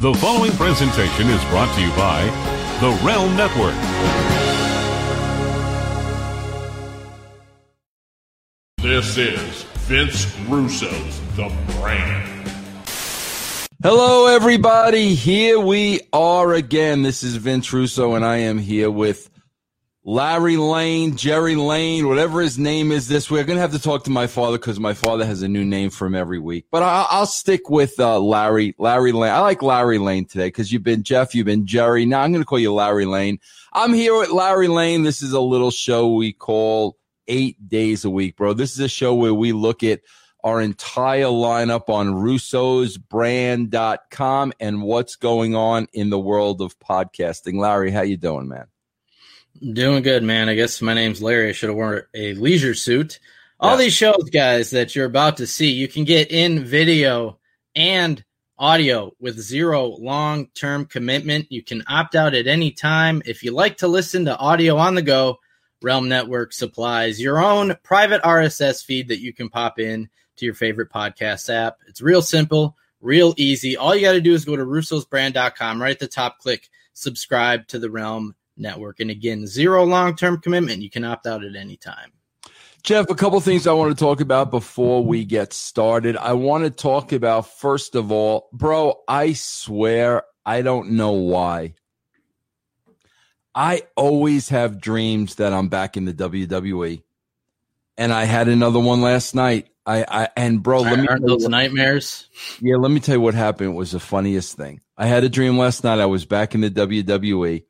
The following presentation is brought to you by The Realm Network. This is Vince Russo's The Brand. Hello, everybody. Here we are again. This is Vince Russo, and I am here with Larry Lane, Jerry Lane, whatever his name is this week. I'm going to have to talk to my father because my father has a new name for him every week. But I'll stick with Larry Lane. I like Larry Lane today because you've been Jeff, you've been Jerry. Now I'm going to call you Larry Lane. I'm here with Larry Lane. This is a little show we call 8 Days a Week, bro. This is a show where we look at our entire lineup on russosbrand.com and what's going on in the world of podcasting. Larry, how you doing, man? Doing good, man. I guess my name's Larry. I should have worn a leisure suit. All these shows, guys, that you're about to see, you can get in video and audio with zero long-term commitment. You can opt out at any time. If you like to listen to audio on the go, Realm Network supplies your own private RSS feed that you can pop in to your favorite podcast app. It's real simple, real easy. All you got to do is go to russosbrand.com. Right at the top, click subscribe to the Realm Network. And again, zero long-term commitment. You can opt out at any time. Jeff, a couple things I want to talk about before we get started. I want to talk about, first of all, bro, I swear I don't know why. I always have dreams that I'm back in the WWE. And I had another one last night. Aren't those nightmares? Yeah, let me tell you what happened. It was the funniest thing. I had a dream last night. I was back in the WWE.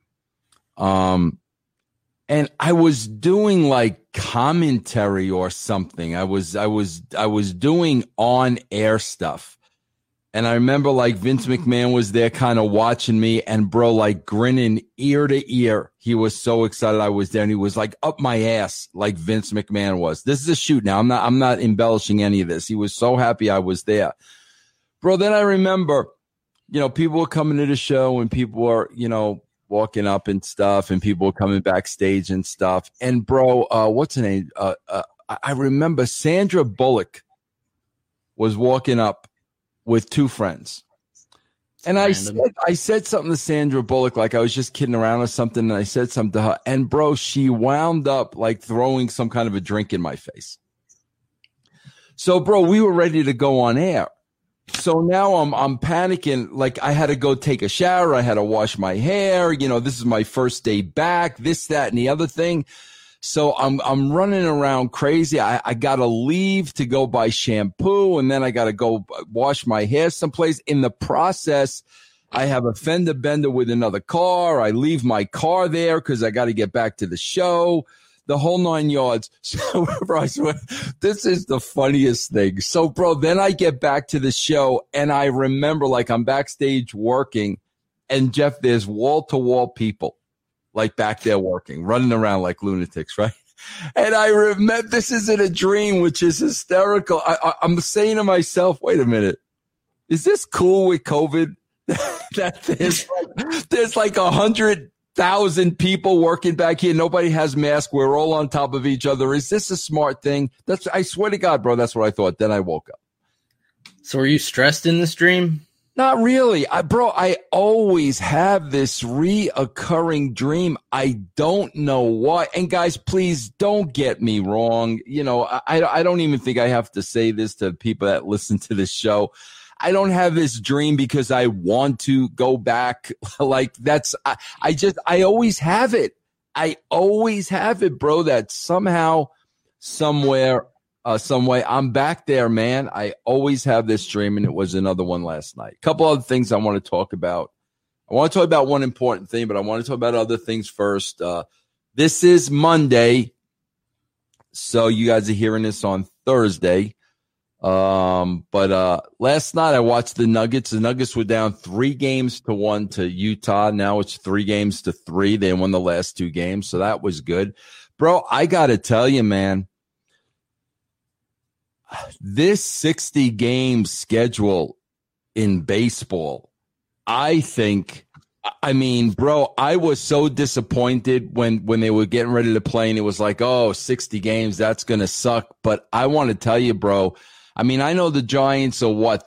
And I was doing like commentary or something. I was doing on air stuff. And I remember like Vince McMahon was there kind of watching me and bro, like grinning ear to ear. He was so excited I was there and he was like up my ass like Vince McMahon was. This is a shoot now. I'm not embellishing any of this. He was so happy I was there. Bro, then I remember, people were coming to the show and people were, walking up and stuff and people were coming backstage and stuff. And bro, what's her name? I remember Sandra Bullock was walking up with two friends. And I said something to Sandra Bullock, like I was just kidding around or something. And I said something to her and bro, she wound up like throwing some kind of a drink in my face. So bro, we were ready to go on air. So now I'm panicking. Like I had to go take a shower. I had to wash my hair. This is my first day back, this, that, and the other thing. So I'm running around crazy. I got to leave to go buy shampoo. And then I got to go wash my hair someplace. In the process, I have a fender bender with another car. I leave my car there because I got to get back to the show. The whole 9 yards. So, bro, I swear, this is the funniest thing. So, bro, then I get back to the show, and I remember, like, I'm backstage working, and, Jeff, there's wall-to-wall people, like, back there working, running around like lunatics, right? And I remember, this isn't a dream, which is hysterical. I'm saying to myself, wait a minute, is this cool with COVID? That there's like 100,000 people working back here. Nobody has masks. We're all on top of each other. Is this a smart thing? I swear to God, bro, that's what I thought. Then I woke up. So were you stressed in this dream? Not really. I always have this reoccurring dream. I don't know why. And guys, please don't get me wrong. I don't even think I have to say this to people that listen to this show. I don't have this dream because I want to go back. Like I always have it. I always have it, bro, that somehow, somewhere, some way I'm back there, man. I always have this dream, and it was another one last night. A couple other things I want to talk about. I want to talk about one important thing, but I want to talk about other things first. This is Monday, so you guys are hearing this on Thursday. But last night I watched the Nuggets. The Nuggets were down 3-1 to Utah. Now it's 3-3. They won the last 2 games. So that was good. Bro, I got to tell you, man, this 60 game schedule in baseball, I think, bro, I was so disappointed when they were getting ready to play and it was like, 60 games, that's going to suck. But I want to tell you, bro, I mean, I know the Giants are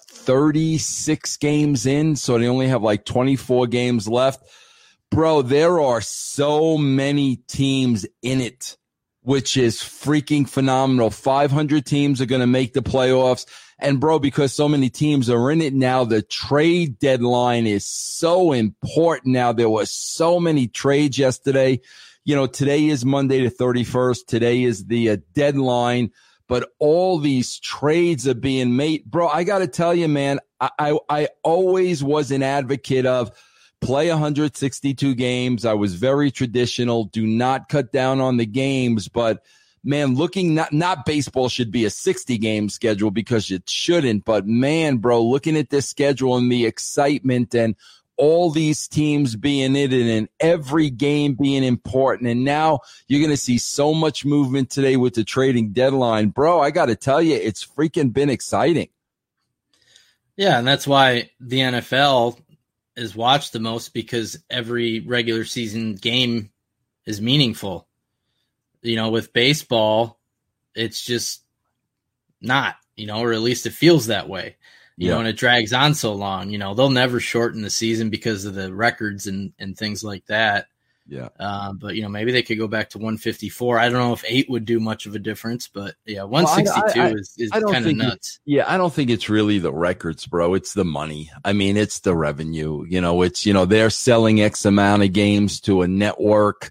36 games in, so they only have like 24 games left. Bro, there are so many teams in it, which is freaking phenomenal. 500 teams are going to make the playoffs. And bro, because so many teams are in it now, the trade deadline is so important now. There were so many trades yesterday. You know, today is Monday the 31st. Today is the deadline, but all these trades are being made. Bro, I got to tell you, man, I always was an advocate of play 162 games. I was very traditional. Do not cut down on the games, but man, not baseball should be a 60-game schedule because it shouldn't. But man, bro, looking at this schedule and the excitement and all these teams being in it and every game being important. And now you're going to see so much movement today with the trading deadline. Bro, I got to tell you, it's freaking been exciting. Yeah, and that's why the NFL is watched the most, because every regular season game is meaningful. You know, with baseball, it's just not, or at least it feels that way, you know, and it drags on so long. You know, they'll never shorten the season because of the records and things like that. Yeah. But, maybe they could go back to 154. I don't know if 8 would do much of a difference, but yeah, 162 is kind of nuts. I don't think it's really the records, bro. It's the money. I mean, it's the revenue. They're selling X amount of games to a network.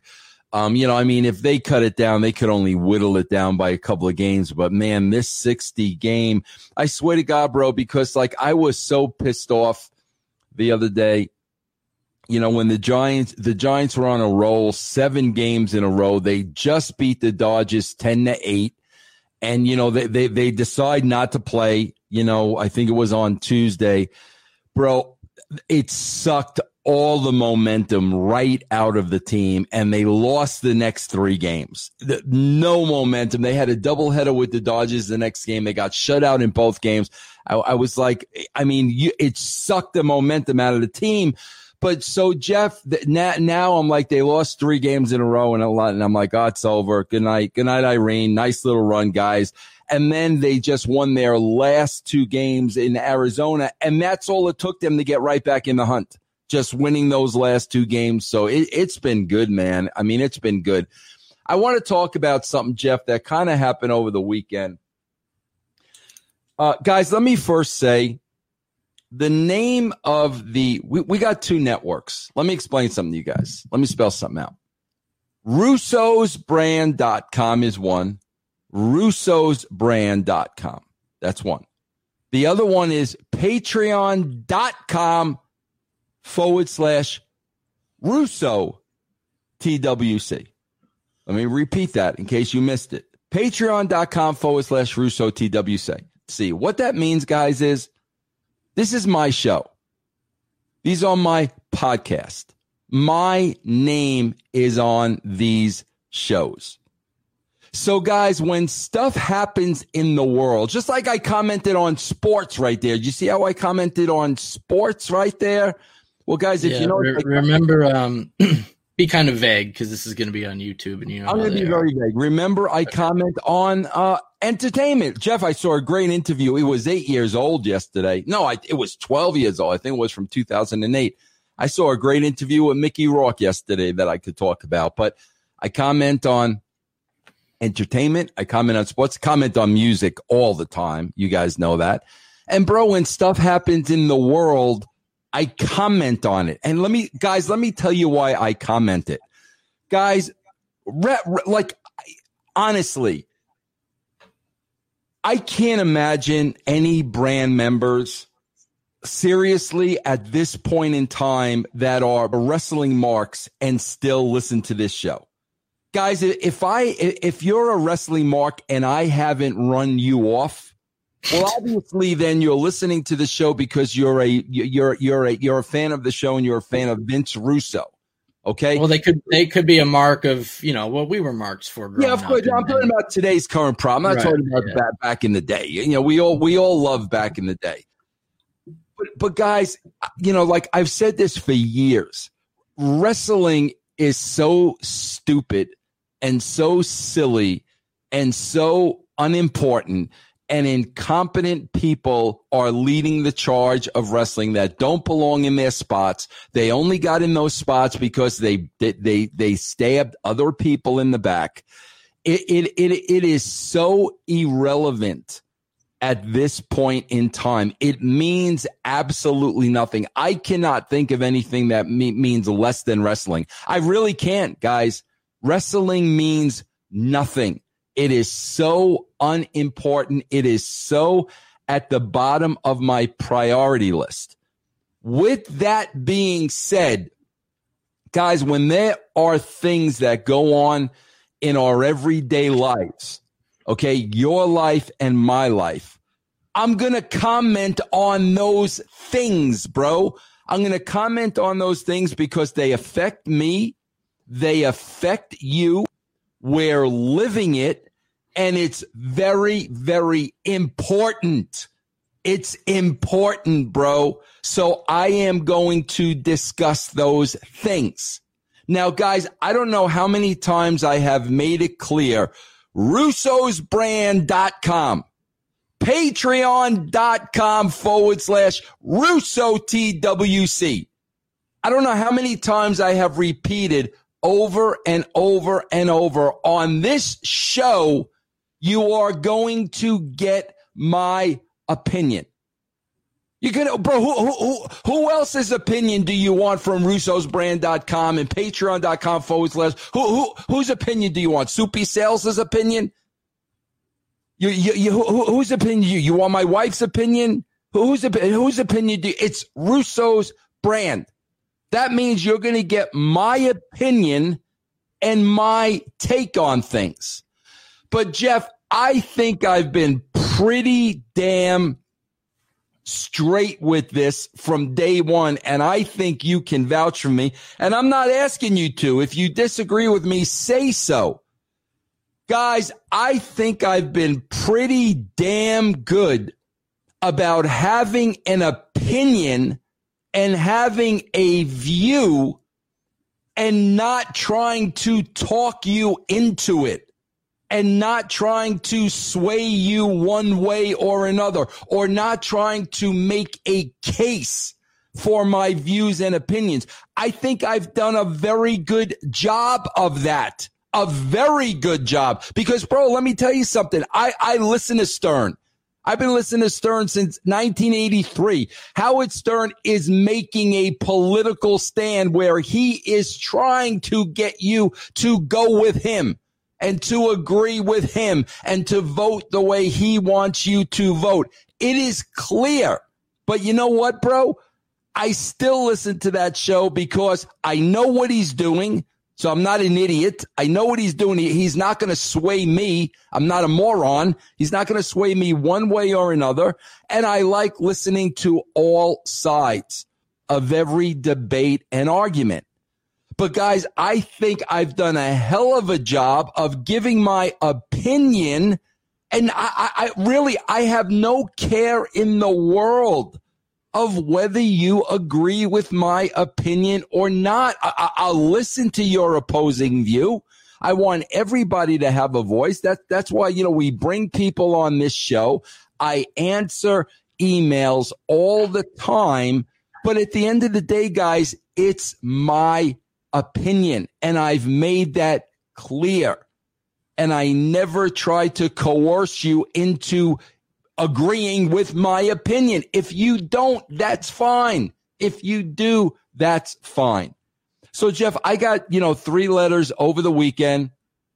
If they cut it down, they could only whittle it down by a couple of games. But man, this 60 game, I swear to God, bro, because I was so pissed off the other day, when the Giants were on a roll, 7 games in a row. They just beat the Dodgers 10-8. And, they decide not to play, I think it was on Tuesday. Bro, it sucked all the momentum right out of the team, and they lost the next 3 games. No momentum. They had a doubleheader with the Dodgers the next game. They got shut out in both games. I was like, it sucked the momentum out of the team. But so, Jeff, now I'm like, they lost 3 games in a row and I'm like, oh, it's over. Good night. Good night, Irene. Nice little run, guys. And then they just won their last 2 games in Arizona, and that's all it took them to get right back in the hunt. Just winning those last 2 games. So it's been good, man. I mean, it's been good. I want to talk about something, Jeff, that kind of happened over the weekend. Guys, let me first say the name of we got 2 networks. Let me explain something to you guys. Let me spell something out. Russo'sBrand.com is one. Russo'sBrand.com. That's one. The other one is Patreon.com/Russo TWC. Let me repeat that in case you missed it. Patreon.com/Russo TWC. See, what that means, guys, is this is my show. These are my podcast. My name is on these shows. So, guys, when stuff happens in the world, just like I commented on sports right there. Did you see how I commented on sports right there? Well, guys, if you know, remember, be kind of vague because this is going to be on YouTube, and I'm going to be very vague. Remember, I comment on entertainment. Jeff, I saw a great interview. It was 8 years old yesterday. No, it was 12 years old. I think it was from 2008. I saw a great interview with Mickey Rourke yesterday that I could talk about. But I comment on entertainment. I comment on sports. Comment on music all the time. You guys know that. And bro, when stuff happens in the world, I comment on it. And let me tell you why I comment it. Guys, honestly, I can't imagine any brand members seriously at this point in time that are wrestling marks and still listen to this show. Guys, if you're a wrestling mark and I haven't run you off, well, obviously, then you're listening to the show because you're a fan of the show and you're a fan of Vince Russo. Okay. Well, they could be a mark of what we were marks for. Yeah, of course. I'm talking about today's current problem. I'm not talking about back in the day. We all love back in the day. But guys, like I've said this for years, wrestling is so stupid and so silly and so unimportant. and incompetent people are leading the charge of wrestling that don't belong in their spots. They only got in those spots because they stabbed other people in the back. It is so irrelevant at this point in time. It means absolutely nothing. I cannot think of anything that means less than wrestling. I really can't, guys. Wrestling means nothing. It is so unimportant. It is so at the bottom of my priority list. With that being said, guys, when there are things that go on in our everyday lives, okay, your life and my life, I'm going to comment on those things, bro. I'm going to comment on those things because they affect me. They affect you. We're living it, and it's very, very important. It's important, bro. So I am going to discuss those things. Now, guys, I don't know how many times I have made it clear. Russo'sBrand.com, Patreon.com/RussoTWC. I don't know how many times I have repeated over and over and over on this show, you are going to get my opinion. You can, bro, who else's opinion do you want from Russo'sBrand.com and Patreon.com/? Whose opinion do you want? Soupy Sales's opinion? Whose opinion? You want my wife's opinion? Whose opinion do you? It's Russo's Brand. That means you're going to get my opinion and my take on things. But Jeff, I think I've been pretty damn straight with this from day one, and I think you can vouch for me. And I'm not asking you to. If you disagree with me, say so. Guys, I think I've been pretty damn good about having an opinion and having a view and not trying to talk you into it. And not trying to sway you one way or another, or not trying to make a case for my views and opinions. I think I've done a very good job of that. A very good job. Because, bro, let me tell you something. I listen to Stern. I've been listening to Stern since 1983. Howard Stern is making a political stand where he is trying to get you to go with him, and to agree with him, and to vote the way he wants you to vote. It is clear. But you know what, bro? I still listen to that show because I know what he's doing. So I'm not an idiot. I know what he's doing. He's not going to sway me. I'm not a moron. He's not going to sway me one way or another. And I like listening to all sides of every debate and argument. But guys, I think I've done a hell of a job of giving my opinion, and I really have no care in the world of whether you agree with my opinion or not. I'll listen to your opposing view. I want everybody to have a voice. That's why, we bring people on this show. I answer emails all the time, but at the end of the day, guys, it's my opinion, and I've made that clear, and I never try to coerce you into agreeing with my opinion. If you don't, that's fine. If you do, that's fine. So Jeff, I got 3 letters over the weekend,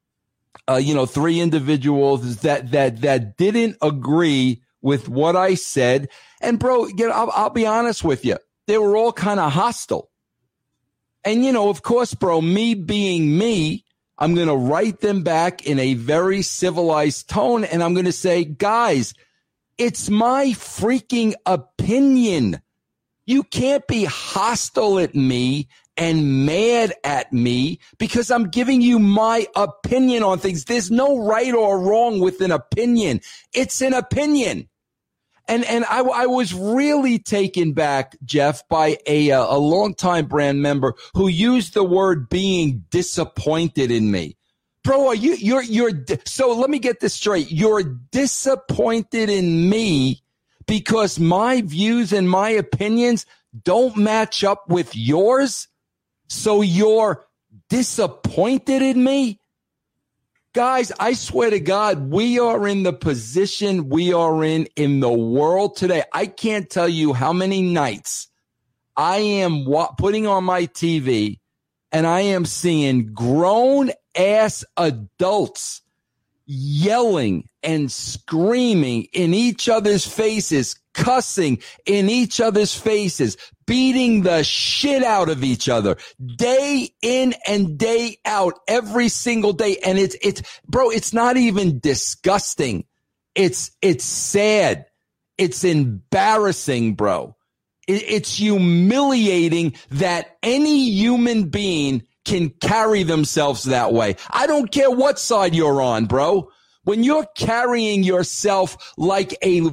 3 individuals that didn't agree with what I said, and bro, I'll be honest with you, they were all kind of hostile. And, of course, bro, me being me, I'm going to write them back in a very civilized tone. And I'm going to say, guys, it's my freaking opinion. You can't be hostile at me and mad at me because I'm giving you my opinion on things. There's no right or wrong with an opinion. It's an opinion. And I was really taken back, Jeff, by a longtime brand member who used the word being disappointed in me. Bro, so let me get this straight. You're disappointed in me because my views and my opinions don't match up with yours? So you're disappointed in me? Guys, I swear to God, we are in the position we are in the world today. I can't tell you how many nights I am putting on my TV and I am seeing grown-ass adults yelling and screaming in each other's faces, cussing in each other's faces, beating the shit out of each other day in and day out every single day. And it's not even disgusting. It's sad. It's embarrassing, bro. It's humiliating that any human being can carry themselves that way. I don't care what side you're on, bro. When you're carrying yourself like a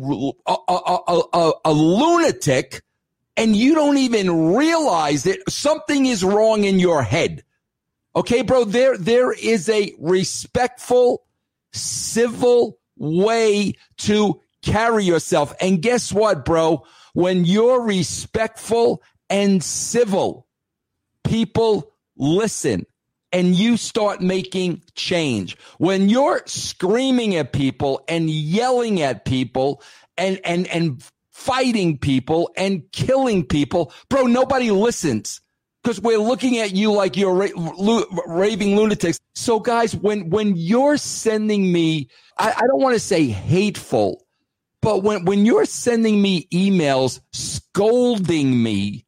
lunatic and you don't even realize it, something is wrong in your head. Okay, bro, there is a respectful, civil way to carry yourself. And guess what, bro? When you're respectful and civil, people listen and you start making change. When you're screaming at people and yelling at people and fighting people and killing people, bro, nobody listens because we're looking at you like you're raving lunatics. So guys, when you're sending me, I don't want to say hateful, but when you're sending me emails scolding me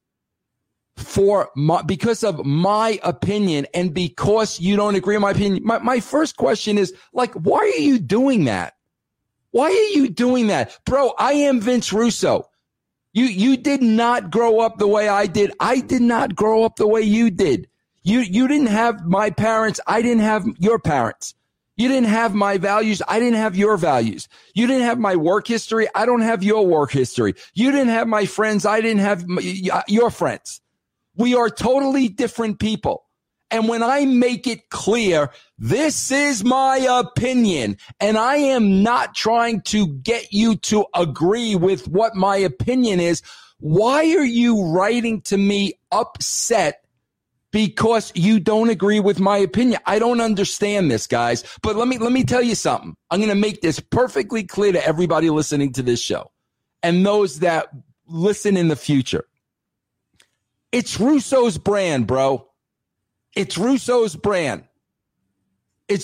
because of my opinion and because you don't agree with my opinion, my first question is like, why are you doing that? Why are you doing that? Bro, I am Vince Russo. You did not grow up the way I did. I did not grow up the way you did. You didn't have my parents. I didn't have your parents. You didn't have my values. I didn't have your values. You didn't have my work history. I don't have your work history. You didn't have my friends. I didn't have your friends. We are totally different people. And when I make it clear, this is my opinion, and I am not trying to get you to agree with what my opinion is, why are you writing to me upset because you don't agree with my opinion? I don't understand this, guys. But let me tell you something. I'm going to make this perfectly clear to everybody listening to this show and those that listen in the future. It's Russo's brand, bro. It's Russo's brand. It's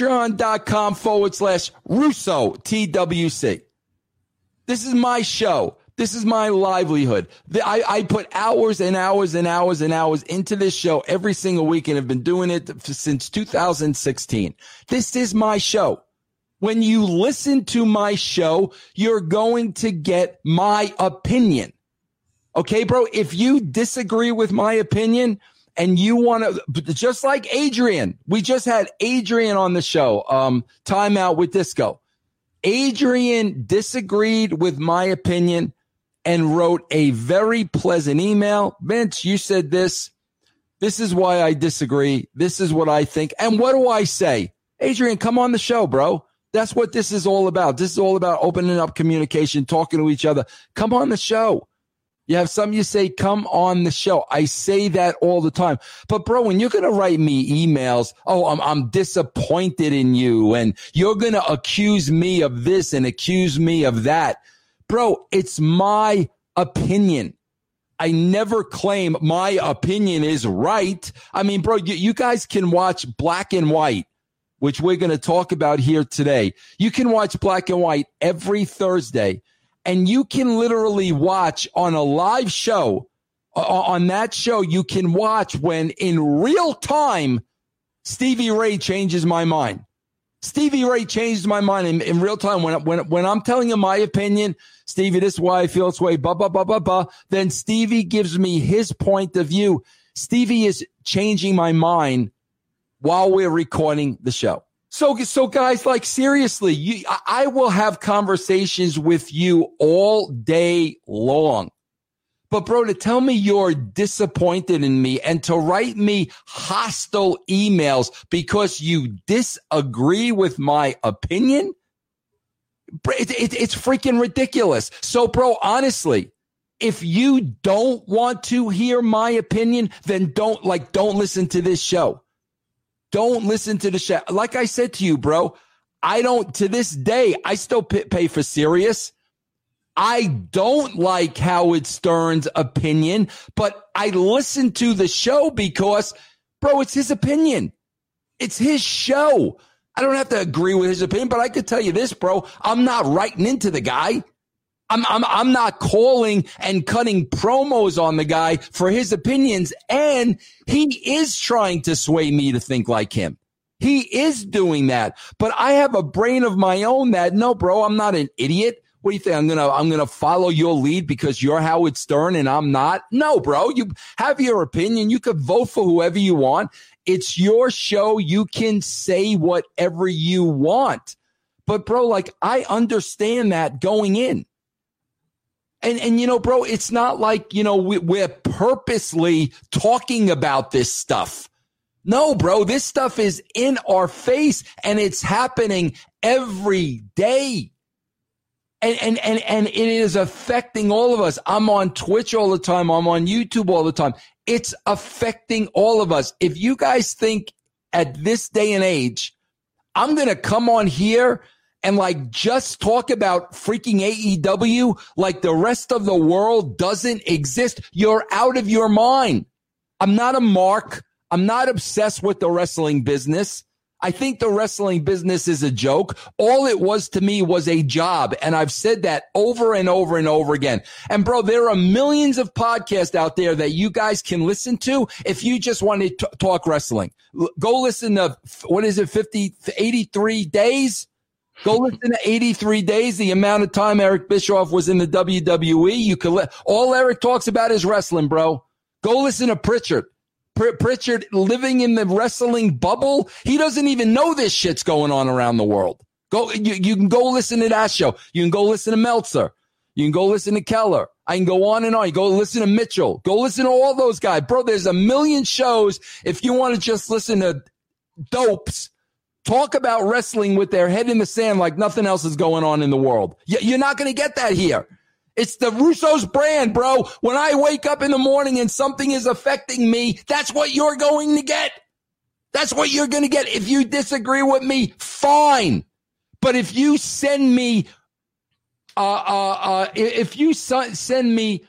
patreon.com/Russo, TWC. This is my show. This is my livelihood. I put hours and hours and hours and hours into this show every single week and have been doing it since 2016. This is my show. When you listen to my show, you're going to get my opinion. Okay, bro? If you disagree with my opinion and you want to, just like Adrian, we just had Adrian on the show, Time Out with Disco. Adrian disagreed with my opinion and wrote a very pleasant email. Vince, you said this. This is why I disagree. This is what I think. And what do I say? Adrian, come on the show, bro. That's what this is all about. This is all about opening up communication, talking to each other. Come on the show. You have something you say, come on the show. I say that all the time. But bro, when you're going to write me emails, I'm disappointed in you and you're going to accuse me of this and accuse me of that. Bro, it's my opinion. I never claim my opinion is right. I mean, bro, you guys can watch Black and White, which we're going to talk about here today. You can watch Black and White every Thursday. And you can literally watch on a live show, on that show, you can watch when in real time, Stevie Ray changes my mind. Stevie Ray changes my mind in real time. When I'm telling him my opinion, Stevie, this is why I feel this way, blah, blah, blah, blah, blah. Then Stevie gives me his point of view. Stevie is changing my mind while we're recording the show. So guys, like seriously, I will have conversations with you all day long. But bro, to tell me you're disappointed in me and to write me hostile emails because you disagree with my opinion, it's freaking ridiculous. So bro, honestly, if you don't want to hear my opinion, then don't listen to this show. Don't listen to the show. Like I said to you, bro, to this day, I still pay for Sirius. I don't like Howard Stern's opinion, but I listen to the show because, bro, it's his opinion. It's his show. I don't have to agree with his opinion, but I could tell you this, bro. I'm not writing into the guy. I'm not calling and cutting promos on the guy for his opinions, and he is trying to sway me to think like him. He is doing that, but I have a brain of my own that, no, bro, I'm not an idiot. What do you think? I'm gonna follow your lead because you're Howard Stern and I'm not? No, bro. You have your opinion. You could vote for whoever you want. It's your show. You can say whatever you want. But bro, like, I understand that going in. And you know, bro, it's not like, you know, we're purposely talking about this stuff. No, bro, this stuff is in our face and it's happening every day. And it is affecting all of us. I'm on Twitch all the time. I'm on YouTube all the time. It's affecting all of us. If you guys think at this day and age, I'm going to come on here and like just talk about freaking AEW like the rest of the world doesn't exist, you're out of your mind. I'm not a mark. I'm not obsessed with the wrestling business. I think the wrestling business is a joke. All it was to me was a job. And I've said that over and over and over again. And bro, there are millions of podcasts out there that you guys can listen to if you just want to talk wrestling. Go listen to, 83 days? Go listen to 83 days, the amount of time Eric Bischoff was in the WWE. You could all Eric talks about is wrestling, bro. Go listen to Pritchard. Pritchard living in the wrestling bubble. He doesn't even know this shit's going on around the world. You can go listen to that show. You can go listen to Meltzer. You can go listen to Keller. I can go on and on. You go listen to Mitchell. Go listen to all those guys. Bro, there's a million shows. If you want to just listen to dopes talk about wrestling with their head in the sand like nothing else is going on in the world. You're not going to get that here. It's the Russo's brand, bro. When I wake up in the morning and something is affecting me, that's what you're going to get. That's what you're going to get. If you disagree with me, fine. But if you send me, send me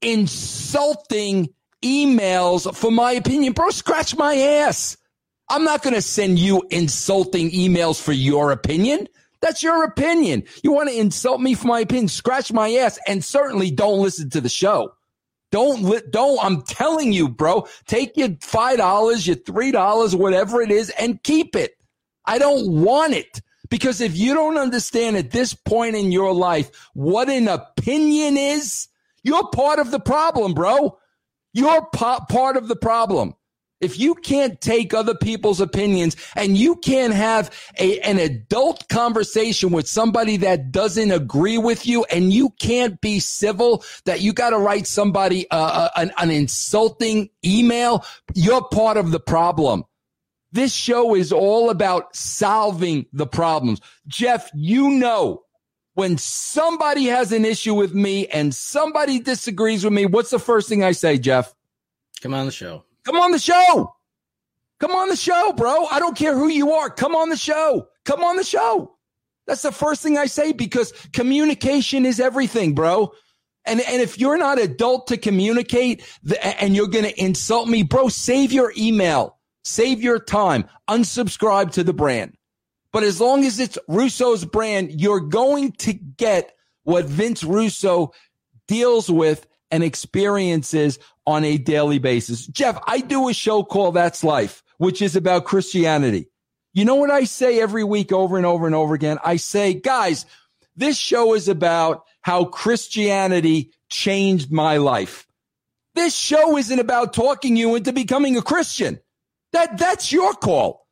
insulting emails for my opinion, bro, scratch my ass. I'm not going to send you insulting emails for your opinion. That's your opinion. You want to insult me for my opinion, scratch my ass, and certainly don't listen to the show. Don't, I'm telling you, bro, take your $5, your $3, whatever it is, and keep it. I don't want it. Because if you don't understand at this point in your life what an opinion is, you're part of the problem, bro. You're part of the problem. If you can't take other people's opinions and you can't have an adult conversation with somebody that doesn't agree with you and you can't be civil, that you got to write somebody an insulting email, you're part of the problem. This show is all about solving the problems. Jeff, you know, when somebody has an issue with me and somebody disagrees with me, what's the first thing I say, Jeff? Come on the show. Come on the show. Come on the show, bro. I don't care who you are. Come on the show. Come on the show. That's the first thing I say because communication is everything, bro. And if you're not adult to communicate and you're going to insult me, bro, save your email. Save your time. Unsubscribe to the brand. But as long as it's Russo's brand, you're going to get what Vince Russo deals with and experiences on a daily basis. Jeff, I do a show called That's Life, which is about Christianity. You know what I say every week over and over and over again? I say, guys, this show is about how Christianity changed my life. This show isn't about talking you into becoming a Christian. That's your call.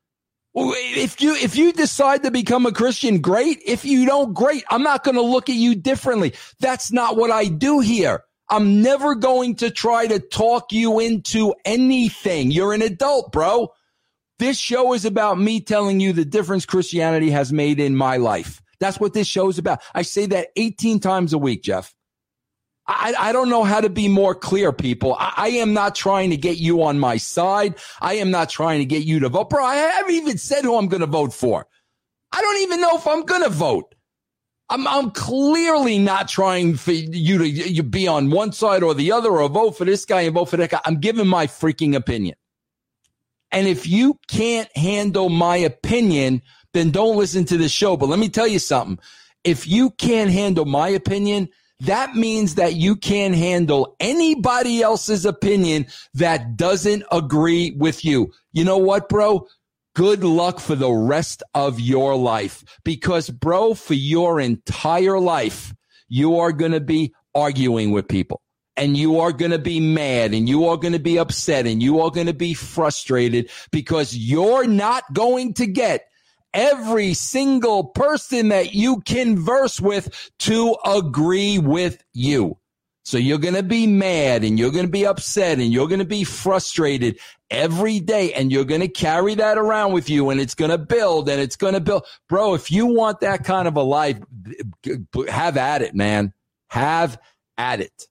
If you decide to become a Christian, great. If you don't, great. I'm not going to look at you differently. That's not what I do here. I'm never going to try to talk you into anything. You're an adult, bro. This show is about me telling you the difference Christianity has made in my life. That's what this show is about. I say that 18 times a week, Jeff. I don't know how to be more clear, people. I am not trying to get you on my side. I am not trying to get you to vote. Bro, I haven't even said who I'm going to vote for. I don't even know if I'm going to vote. I'm clearly not trying for you to you be on one side or the other or vote for this guy and vote for that guy. I'm giving my freaking opinion. And if you can't handle my opinion, then don't listen to this show. But let me tell you something. If you can't handle my opinion, that means that you can't handle anybody else's opinion that doesn't agree with you. You know what, bro? Good luck for the rest of your life. Because, bro, for your entire life, you are going to be arguing with people. And you are going to be mad, and you are going to be upset, and you are going to be frustrated because you're not going to get every single person that you converse with to agree with you. So you're going to be mad, and you're going to be upset, and you're going to be frustrated every day, and you're going to carry that around with you, and it's going to build, and it's going to build. Bro, if you want that kind of a life, have at it, man. Have at it.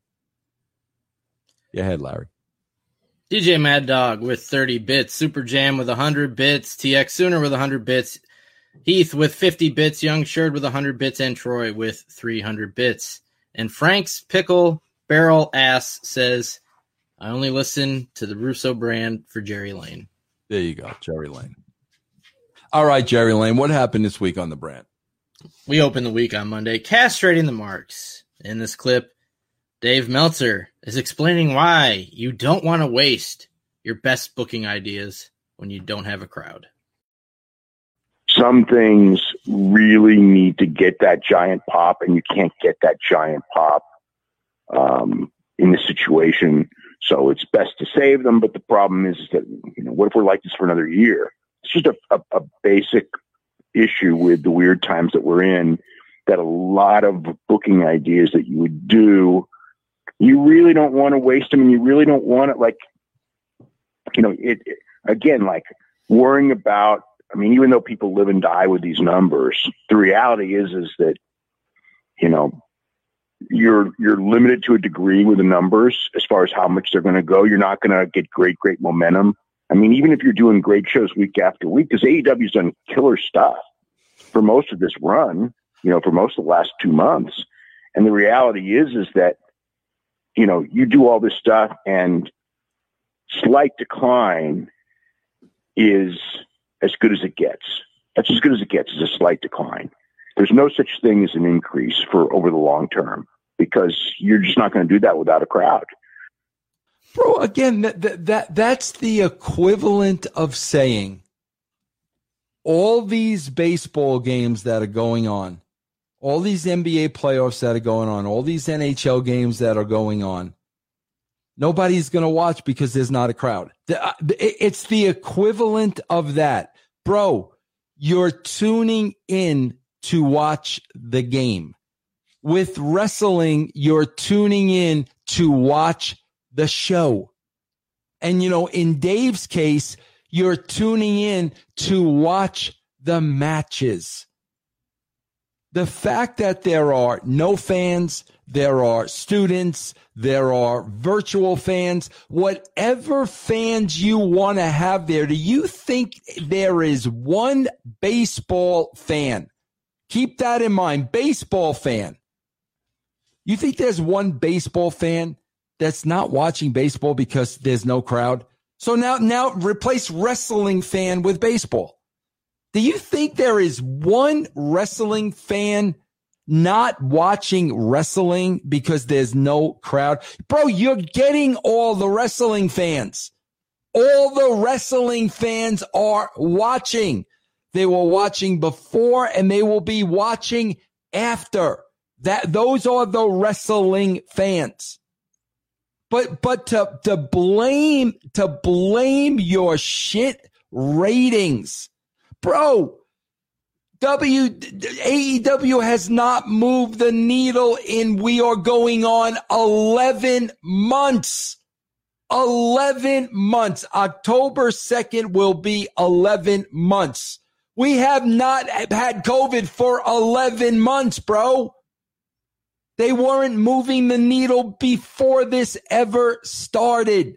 Go ahead, Larry. DJ Mad Dog with 30 bits. Super Jam with 100 bits. TX Sooner with 100 bits. Heath with 50 bits. Young Sherd with 100 bits. And Troy with 300 bits. And Frank's Pickle Barrel Ass says, I only listen to the Russo brand for Jerry Lane. There you go, Jerry Lane. All right, Jerry Lane, what happened this week on the brand? We opened the week on Monday, castrating the marks. In this clip, Dave Meltzer is explaining why you don't want to waste your best booking ideas when you don't have a crowd. Some things really need to get that giant pop, and you can't get that giant pop in this situation. So it's best to save them. But the problem is that, what if we're like this for another year? It's just a basic issue with the weird times that we're in, that a lot of booking ideas that you would do, you really don't want to waste them, and you really don't want it again, worrying about, even though people live and die with these numbers, the reality is that, you're limited to a degree with the numbers as far as how much they're going to go. You're not going to get great momentum. Even if you're doing great shows week after week, because AEW's done killer stuff for most of this run, for most of the last 2 months. And the reality is that, you do all this stuff, and slight decline is as good as it gets. That's as good as it gets, is a slight decline. There's no such thing as an increase for over the long term, because you're just not going to do that without a crowd. Bro, again, that's the equivalent of saying all these baseball games that are going on, all these NBA playoffs that are going on, all these NHL games that are going on, nobody's going to watch because there's not a crowd. It's the equivalent of that. Bro, you're tuning in to watch the game. With wrestling, you're tuning in to watch the show. And, in Dave's case, you're tuning in to watch the matches. The fact that there are no fans, there are students, there are virtual fans, whatever fans you want to have there, do you think there is one baseball fan? Keep that in mind. Baseball fan. You think there's one baseball fan that's not watching baseball because there's no crowd? So now replace wrestling fan with baseball. Do you think there is one wrestling fan not watching wrestling because there's no crowd? Bro, you're getting all the wrestling fans. All the wrestling fans are watching. They were watching before, and they will be watching after. Those are the wrestling fans. But to blame your shit ratings, bro, AEW has not moved the needle we are going on 11 months. 11 months. October 2nd will be 11 months. We have not had COVID for 11 months, bro. They weren't moving the needle before this ever started.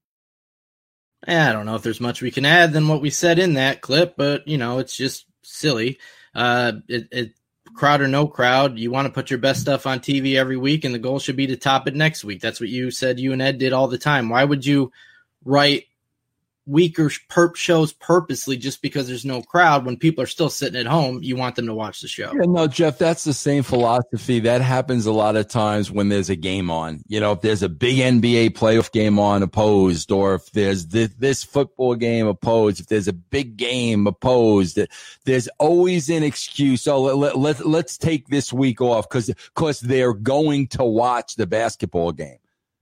I don't know if there's much we can add than what we said in that clip, but, it's just silly. Crowd or no crowd, you want to put your best stuff on TV every week, and the goal should be to top it next week. That's what you said you and Ed did all the time. Why would you write weaker shows purposely just because there's no crowd when people are still sitting at home? You want them to watch the show. Yeah, no, Jeff, that's the same philosophy. That happens a lot of times when there's a game on. If there's a big NBA playoff game on opposed, or if there's this football game opposed, if there's a big game opposed, there's always an excuse. Oh, let's take this week off because they're going to watch the basketball game.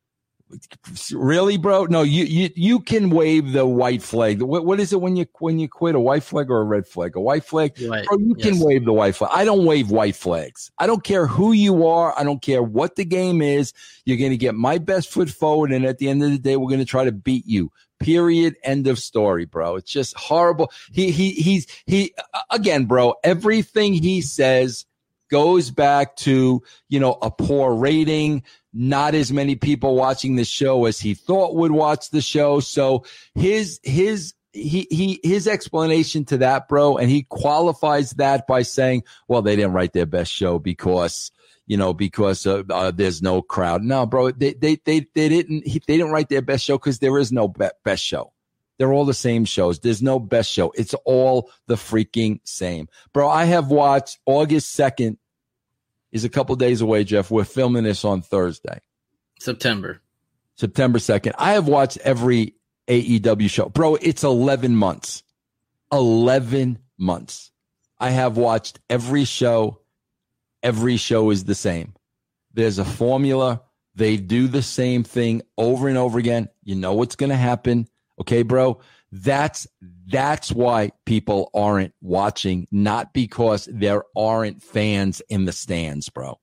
Really, bro? No, you can wave the white flag. What is it when you quit? A white flag or a red flag? A white flag. Right. Bro, you can wave the white flag. I don't wave white flags. I don't care who you are. I don't care what the game is. You're going to get my best foot forward, and at the end of the day, we're going to try to beat you. Period. End of story, bro. It's just horrible. He again, bro. Everything he says goes back to a poor rating. Not as many people watching the show as he thought would watch the show. So his explanation to that, bro, and he qualifies that by saying, well, they didn't write their best show because there's no crowd. No, bro, they didn't write their best show because there is no best show. They're all the same shows. There's no best show. It's all the freaking same. Bro, I have watched August 2nd. Is a couple days away, Jeff. We're filming this on Thursday. September 2nd. I have watched every AEW show. Bro, it's 11 months. 11 months. I have watched every show. Every show is the same. There's a formula. They do the same thing over and over again. You know what's going to happen. Okay, bro? That's why people aren't watching, not because there aren't fans in the stands, bro.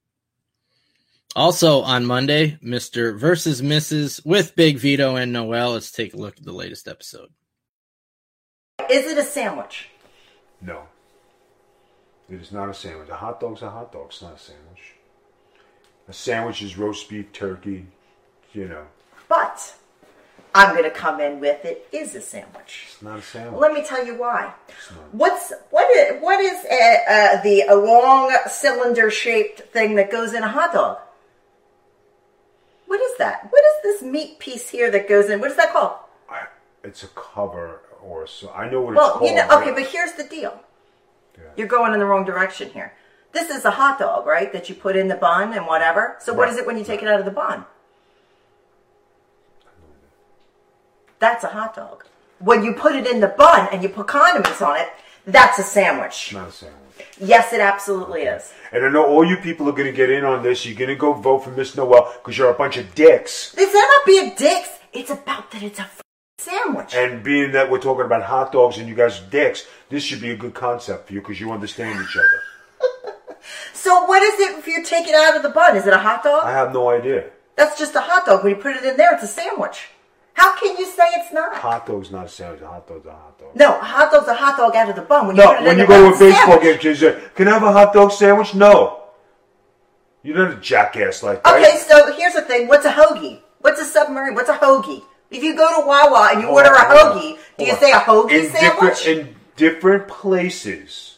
Also on Monday, Mr. versus Mrs. with Big Vito and Noel. Let's take a look at the latest episode. Is it a sandwich? No. It is not a sandwich. A hot dog's a hot dog. It's not a sandwich. A sandwich is roast beef, turkey, But I'm going to come in with it is a sandwich. It's not a sandwich. Let me tell you why. What is the long cylinder shaped thing that goes in a hot dog? What is that? What is this meat piece here that goes in? What is that called? It's a cover or so. I know what it's called. Okay, but here's the deal. Yeah. You're going in the wrong direction here. This is a hot dog, right? That you put in the bun and whatever. So what is it when you take it out of the bun? That's a hot dog. When you put it in the bun and you put condiments on it, that's a sandwich. It's not a sandwich. Yes, it absolutely is. And I know all you people are going to get in on this. You're going to go vote for Miss Noel because you're a bunch of dicks. It's not being dicks. It's about that it's a sandwich. And being that we're talking about hot dogs and you guys are dicks, this should be a good concept for you because you understand each other. So what is it if you take it out of the bun? Is it a hot dog? I have no idea. That's just a hot dog. When you put it in there, it's a sandwich. How can you say it's not? Hot dog's not a sandwich. A hot dog's a hot dog. No, a hot dog's a hot dog out of the bun. When you go to a baseball game, you say, can I have a hot dog sandwich? No. You're not a jackass like that. Okay, so here's the thing. What's a hoagie? What's a submarine? What's a hoagie? If you go to Wawa and you order a hoagie, do you say a hoagie sandwich? In different places,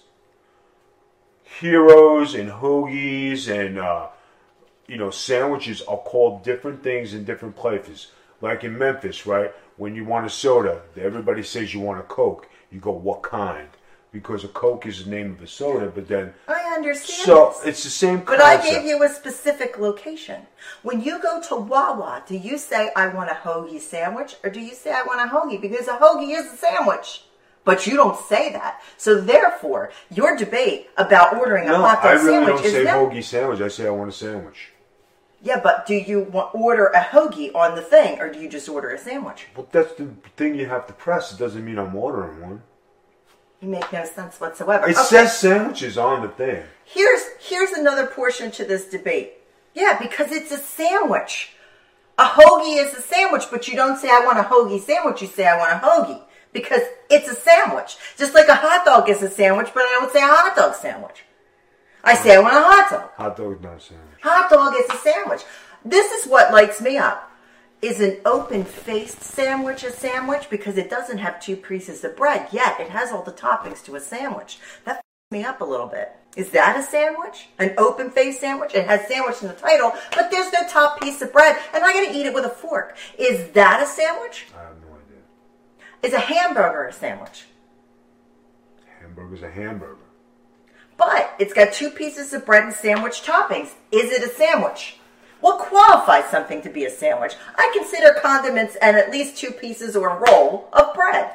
heroes and hoagies and sandwiches are called different things in different places. Like in Memphis, right? When you want a soda, everybody says you want a Coke. You go, what kind? Because a Coke is the name of a soda, but then... I understand So, this. it's the same concept. But I gave you a specific location. When you go to Wawa, do you say, I want a hoagie sandwich? Or do you say, I want a hoagie? Because a hoagie is a sandwich. But you don't say that. So therefore, your debate about ordering a hot dog sandwich is... No, I really don't say hoagie sandwich. I say I want a sandwich. Yeah, but do you order a hoagie on the thing, or do you just order a sandwich? Well, that's the thing you have to press. It doesn't mean I'm ordering one. You make no sense whatsoever. It says sandwiches on the thing. Here's another portion to this debate. Yeah, because it's a sandwich. A hoagie is a sandwich, but you don't say, I want a hoagie sandwich. You say, I want a hoagie. Because it's a sandwich. Just like a hot dog is a sandwich, but I don't say a hot dog sandwich. I say I want a hot dog. Hot dog is not a sandwich. Hot dog is a sandwich. This is what lights me up. Is an open-faced sandwich a sandwich? Because it doesn't have 2 pieces of bread, yet it has all the toppings to a sandwich. That f***s me up a little bit. Is that a sandwich? An open-faced sandwich? It has sandwich in the title, but there's no top piece of bread, and I gotta eat it with a fork. Is that a sandwich? I have no idea. Is a hamburger a sandwich? Hamburger's a hamburger. But it's got 2 pieces of bread and sandwich toppings. Is it a sandwich? What qualifies something to be a sandwich? I consider condiments and at least 2 pieces or a roll of bread.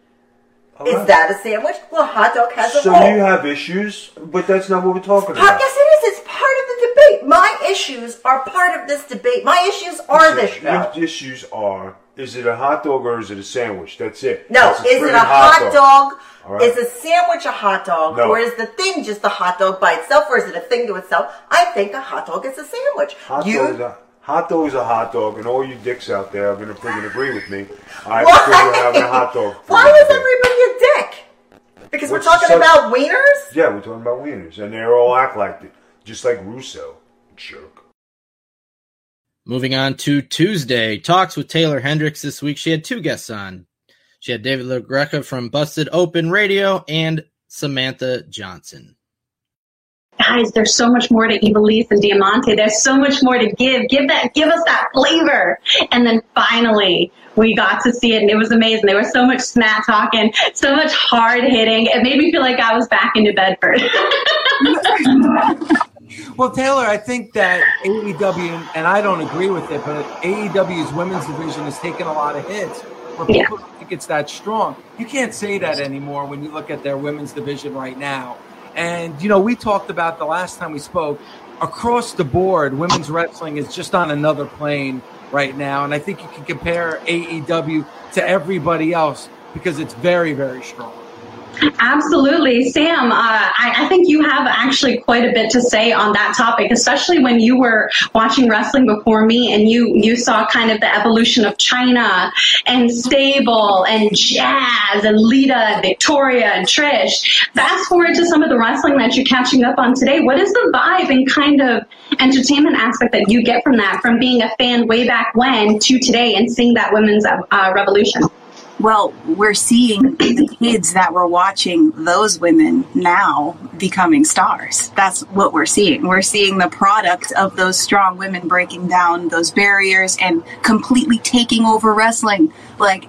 Is that a sandwich? Well, a hot dog has a roll. So you have issues, but that's not what we're talking about. Yes, it is. It's part of the debate. My issues are part of this debate. My issues are this show. Your issues are, is it a hot dog or is it a sandwich? That's it. No, is it a hot dog? Right. Is a sandwich a hot dog? No. Or is the thing just a hot dog by itself? Or is it a thing to itself? I think a hot dog is a sandwich. Hot dog is a hot dog, and all you dicks out there are going to freaking agree with me. Why? Because we're having a hot dog. Why is everybody a dick? Because we're talking about wieners? Yeah, we're talking about wieners, and they all act like it, just like Russo. Jerk. Moving on to Tuesday, talks with Taylor Hendricks this week. She had 2 guests on. She had David LaGreca from Busted Open Radio and Samantha Johnson. Guys, there's so much more to Ivelisse and Diamante. There's so much more to give. Give us that flavor. And then finally, we got to see it, and it was amazing. There was so much smack talking, so much hard hitting. It made me feel like I was back in New Bedford. Well, Taylor, I think that AEW, and I don't agree with it, but AEW's women's division has taken a lot of hits where people don't think it's that strong. You can't say that anymore when you look at their women's division right now. And, we talked about the last time we spoke, across the board, women's wrestling is just on another plane right now. And I think you can compare AEW to everybody else because it's very, very strong. Absolutely. Sam, I think you have actually quite a bit to say on that topic, especially when you were watching wrestling before me and you saw kind of the evolution of Chyna and Stable and Jazz and Lita and Victoria and Trish. Fast forward to some of the wrestling that you're catching up on today. What is the vibe and kind of entertainment aspect that you get from that, from being a fan way back when to today and seeing that women's revolution? Well, we're seeing the kids that were watching those women now becoming stars. That's what we're seeing. We're seeing the product of those strong women breaking down those barriers and completely taking over wrestling. Like,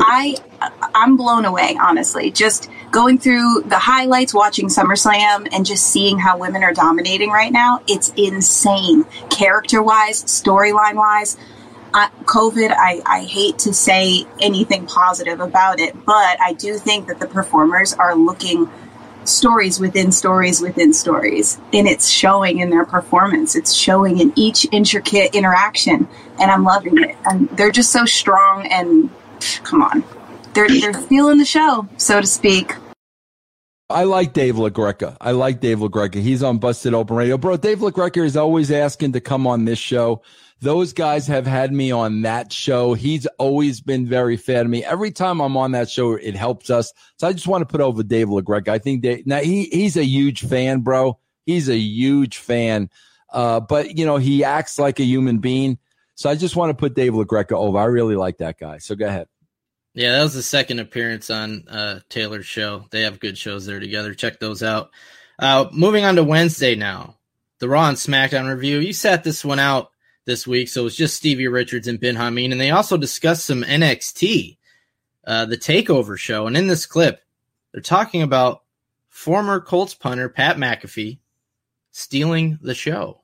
I'm blown away, honestly. Just going through the highlights, watching SummerSlam, and just seeing how women are dominating right now. It's insane. Character-wise, storyline-wise. COVID, I hate to say anything positive about it, but I do think that the performers are looking stories within stories within stories, and it's showing in their performance. It's showing in each intricate interaction, and I'm loving it. And they're just so strong, and come on, they're stealing the show, so to speak. I like Dave LaGreca. He's on Busted Open Radio. Bro, Dave LaGreca is always asking to come on this show. Those guys have had me on that show. He's always been very fair to me. Every time I'm on that show, it helps us. So I just want to put over Dave LaGreca. I think he's a huge fan, bro. He's a huge fan. But, he acts like a human being. So I just want to put Dave LaGreca over. I really like that guy. So go ahead. Yeah, that was the second appearance on Taylor's show. They have good shows there together. Check those out. Moving on to Wednesday now. The Raw and SmackDown review. You sat this one out this week, so it was just Stevie Richards and Ben Hameen, and they also discussed some NXT, the TakeOver show. And in this clip, they're talking about former Colts punter Pat McAfee stealing the show.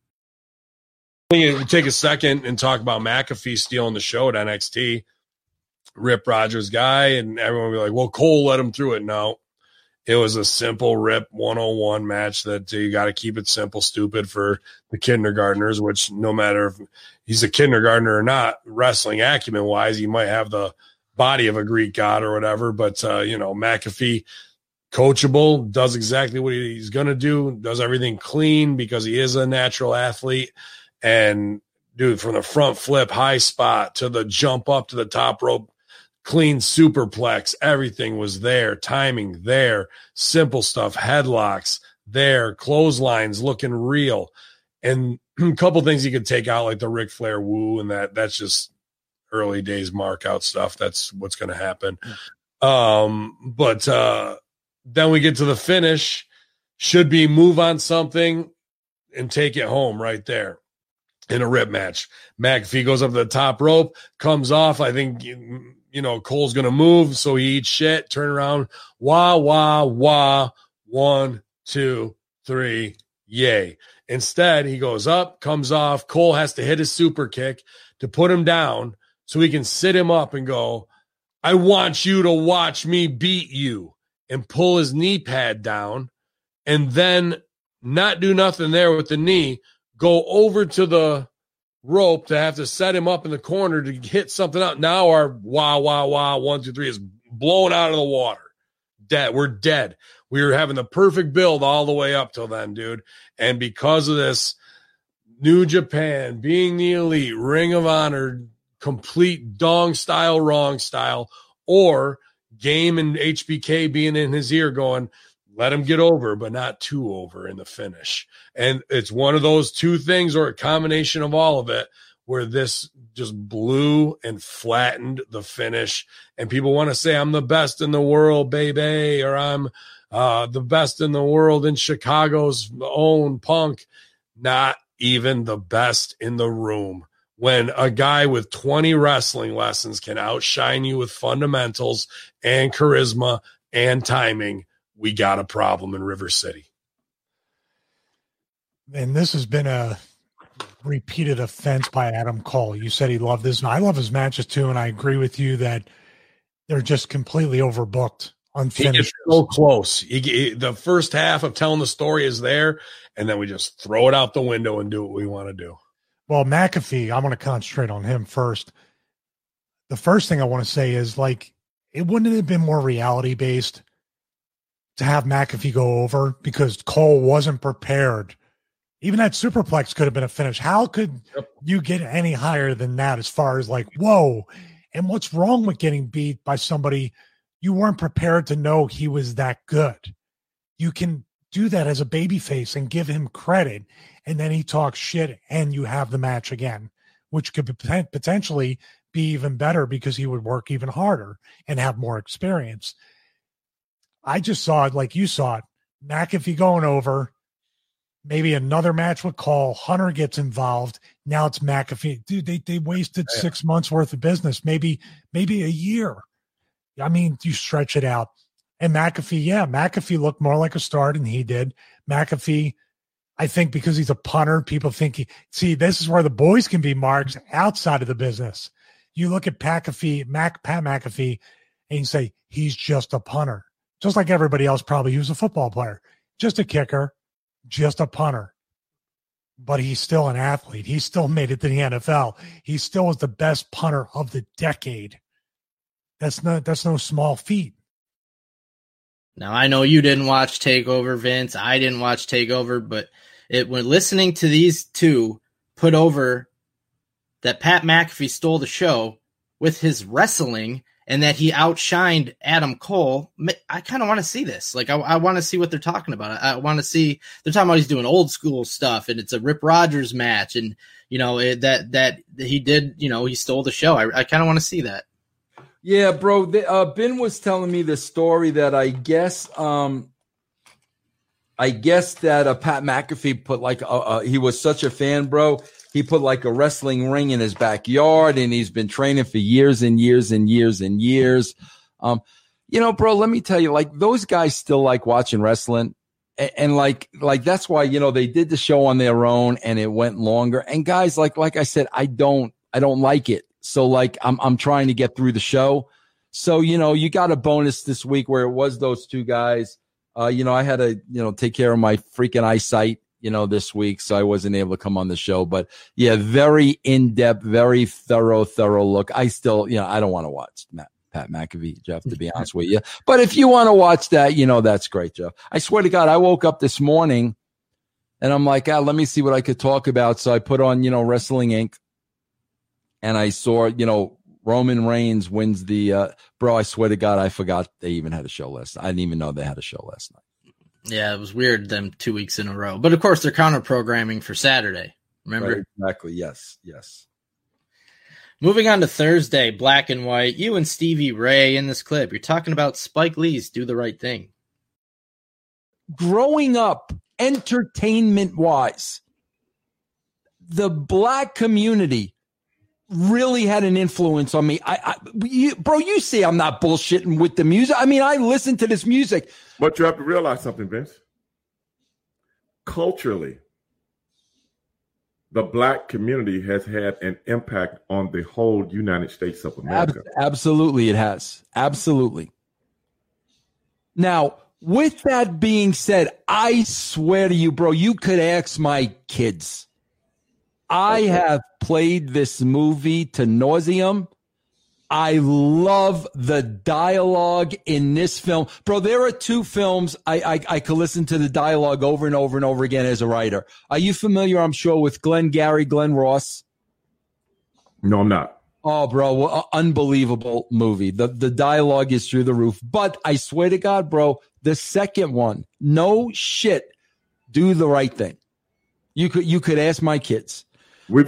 I think we take a second and talk about McAfee stealing the show at NXT. Rip Rogers guy, and everyone will be like, well, Cole let him through it. No, it was a simple Rip 101 match that you got to keep it simple, stupid for the kindergartners, which no matter if he's a kindergartner or not, wrestling acumen wise, he might have the body of a Greek god or whatever. But, McAfee coachable, does exactly what he's going to do, does everything clean because he is a natural athlete. And dude, from the front flip, high spot to the jump up to the top rope, clean superplex, everything was there. Timing there, simple stuff, headlocks there, clotheslines looking real. And a couple things you could take out, like the Ric Flair woo, and that's just early days mark out stuff. That's what's going to happen. But then we get to the finish, should be move on something and take it home right there in a rip match. McAfee goes up to the top rope, comes off. I think, Cole's going to move, so he eats shit, turn around, wah, wah, wah, 1, 2, 3, yay. Instead, he goes up, comes off. Cole has to hit his super kick to put him down so he can sit him up and go, I want you to watch me beat you, and pull his knee pad down, and then not do nothing there with the knee, go over to the rope to have to set him up in the corner to hit something out. Now our wah, wah, wah, 1, 2, 3 is blown out of the water. Dead. We're dead. We were having the perfect build all the way up till then, dude. And because of this, New Japan being the elite, Ring of Honor, complete dong style, wrong style, or Game and HBK being in his ear going, let him get over, but not too over in the finish. And it's one of those two things, or a combination of all of it, where this just blew and flattened the finish. And people want to say, I'm the best in the world, baby, or I'm the best in the world in Chicago's own Punk. Not even the best in the room. When a guy with 20 wrestling lessons can outshine you with fundamentals and charisma and timing, we got a problem in River City. And this has been a repeated offense by Adam Cole. You said he loved this. I love his matches too, and I agree with you that they're just completely overbooked, unfinished. He so close. The first half of telling the story is there, and then we just throw it out the window and do what we want to do. Well, McAfee, I want to concentrate on him first. The first thing I want to say is, like, it wouldn't have been more reality-based to have McAfee go over because Cole wasn't prepared. Even that superplex could have been a finish. How could you get any higher than that as far as like, whoa? And what's wrong with getting beat by somebody you weren't prepared to know he was that good? You can do that as a babyface and give him credit, and then he talks shit and you have the match again, which could potentially be even better because he would work even harder and have more experience. I just saw it like you saw it. McAfee going over, maybe another match with Cole. Hunter gets involved. Now it's McAfee. Dude, they wasted 6 months worth of business, maybe a year. I mean, you stretch it out. And McAfee looked more like a star than he did. McAfee, I think because he's a punter, people think this is where the boys can be marks outside of the business. You look at Pat McAfee, and you say, he's just a punter. Just like everybody else, probably he was a football player, just a kicker, just a punter. But he's still an athlete. He still made it to the NFL. He still was the best punter of the decade. That's no small feat. Now, I know you didn't watch TakeOver, Vince. I didn't watch TakeOver, but when listening to these two put over that Pat McAfee stole the show with his wrestling and that he outshined Adam Cole, I kind of want to see this. Like, I want to see what they're talking about. I want to see, they're talking about he's doing old school stuff, and it's a Rip Rogers match, and, that he did, he stole the show. I kind of want to see that. Yeah, bro. Ben was telling me the story that I guess that Pat McAfee put like he was such a fan, bro. He put like a wrestling ring in his backyard, and he's been training for years and years and years and years. Bro, let me tell you, like, those guys still like watching wrestling, and like that's why they did the show on their own and it went longer. And guys, like I said, I don't like it. So like I'm trying to get through the show. So, you got a bonus this week where it was those two guys. I had to, take care of my freaking eyesight, this week. So I wasn't able to come on the show, but yeah, very in-depth, very thorough look. I still, I don't want to watch Pat Pat McAfee, Jeff, to be honest with you. But if you want to watch that, that's great, Jeff. I swear to God, I woke up this morning and I'm like, let me see what I could talk about. So I put on, Wrestling Inc. And I saw, Roman Reigns wins the, bro, I swear to God, I forgot they even had a show last night. I didn't even know they had a show last night. Yeah, it was weird, them 2 weeks in a row. But, of course, they're counter-programming for Saturday. Remember? Right, exactly, yes. Moving on to Thursday, Black and White. You and Stevie Ray in this clip. You're talking about Spike Lee's Do the Right Thing. Growing up, entertainment-wise, the black community really had an influence on me. Bro, you see I'm not bullshitting with the music. I mean, I listen to this music. But you have to realize something, Vince. Culturally, the black community has had an impact on the whole United States of America. Absolutely, it has. Absolutely. Now, with that being said, I swear to you, bro, you could ask my kids. I have played this movie to nauseum. I love the dialogue in this film. Bro, there are 2 films I could listen to the dialogue over and over and over again as a writer. Are you familiar, I'm sure, with Glenn Ross? No, I'm not. Oh, bro, unbelievable movie. The dialogue is through the roof. But I swear to God, bro, the second one, no shit, Do the Right Thing. You could ask my kids. We've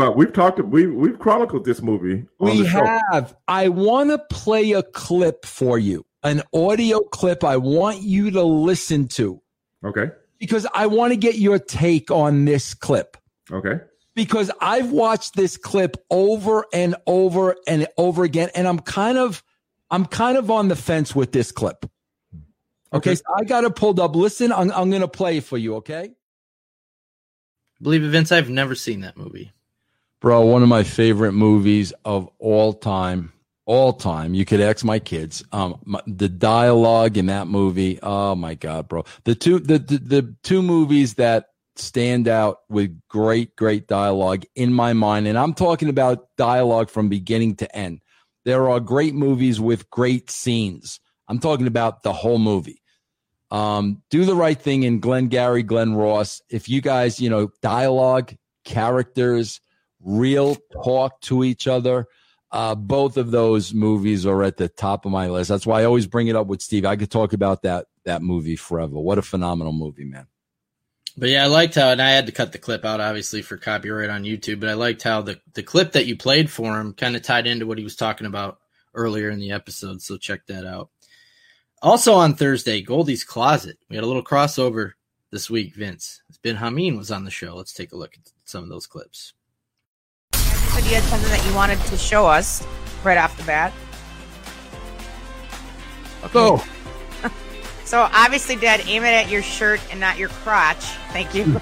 chronicled this movie. We have. I want to play a clip for you, an audio clip I want you to listen to. Okay. Because I want to get your take on this clip. Okay. Because I've watched this clip over and over and over again, and I'm kind of on the fence with this clip. Okay, so I got it pulled up. Listen, I'm going to play it for you, okay? Believe it, Vince, I've never seen that movie. Bro, one of my favorite movies of all time. You could ask my kids. The dialogue in that movie, oh my God, bro. The two movies that stand out with great dialogue in my mind, and I'm talking about dialogue from beginning to end. There are great movies with great scenes. I'm talking about the whole movie. Do the Right Thing in Glenn Ross. If you guys, dialogue, characters, real talk to each other, both of those movies are at the top of my list. That's why I always bring it up with Steve. I could talk about that movie forever. What a phenomenal movie, man. But yeah, I liked how, and I had to cut the clip out, obviously, for copyright on YouTube, but I liked how the clip that you played for him kind of tied into what he was talking about earlier in the episode, so check that out. Also on Thursday, Goldie's Closet. We had a little crossover this week, Vince. Ben Hameen was on the show. Let's take a look at some of those clips. You said you had something that you wanted to show us right off the bat. Okay. Go. So obviously, Dad, aim it at your shirt and not your crotch. Thank you.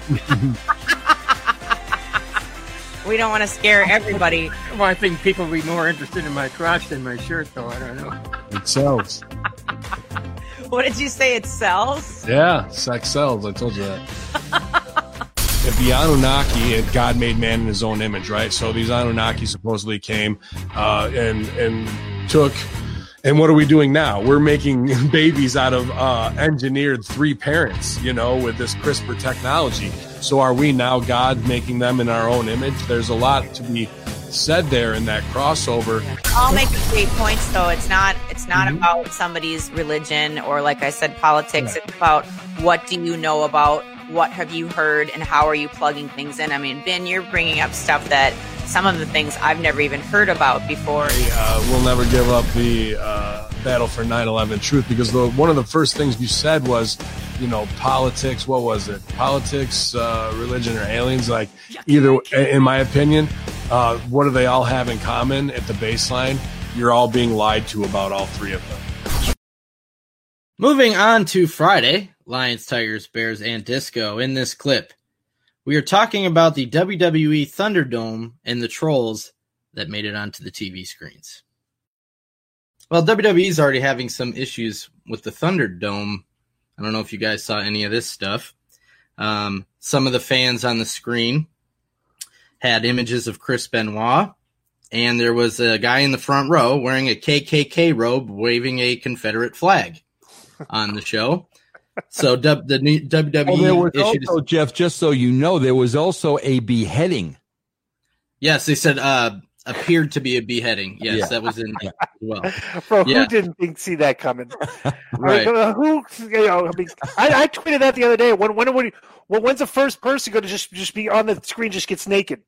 We don't want to scare everybody. Well, I think people will be more interested in my crotch than my shirt, though. I don't know. It sells. What did you say? It sells? Yeah, sex sells. I told you that. If the Anunnaki and God made man in his own image, right? So these Anunnaki supposedly came and took. And what are we doing now? We're making babies out of engineered 3 parents, with this CRISPR technology. So are we now God making them in our own image? There's a lot to be said there in that crossover. I'll make great points, though. It's not about somebody's religion or, like I said, politics. Right. It's about what do you know about, what have you heard, and how are you plugging things in. I mean, Ben, you're bringing up stuff that some of the things I've never even heard about before. We'll never give up the battle for 9/11 truth, because one of the first things you said was, politics. What was it? Politics, religion, or aliens? Like, either, in my opinion, what do they all have in common at the baseline? You're all being lied to about all 3 of them. Moving on to Friday, Lions, Tigers, Bears, and Disco. In this clip, we are talking about the WWE Thunderdome and the trolls that made it onto the TV screens. Well, WWE is already having some issues with the Thunderdome. I don't know if you guys saw any of this stuff. Some of the fans on the screen had images of Chris Benoit and there was a guy in the front row wearing a KKK robe waving a Confederate flag on the show. So the WWE there was also, Jeff, just so you know, there was also a beheading. Yes, they said appeared to be a beheading. Yes, that was in as well. Bro, who didn't see that coming? Right. I tweeted that the other day. When's the first person going to just be on the screen, just gets naked?